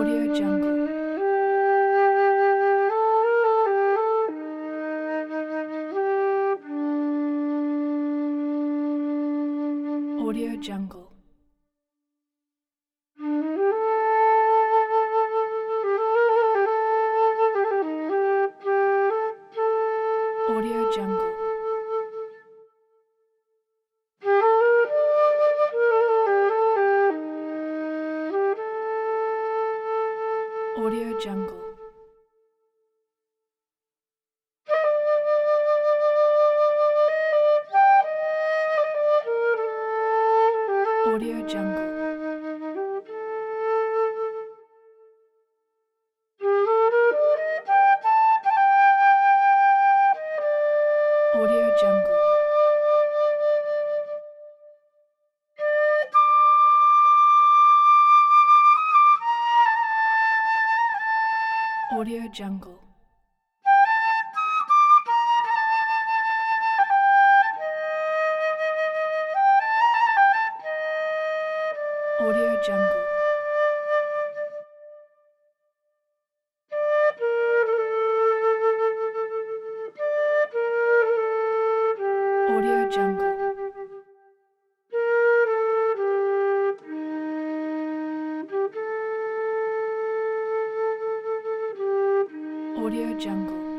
Audio Jungle. Audio Jungle. Audio Jungle. Audio Jungle. Audio Jungle. Audio Jungle. Audio Jungle. Audio Jungle. Audio Jungle. Audio Jungle.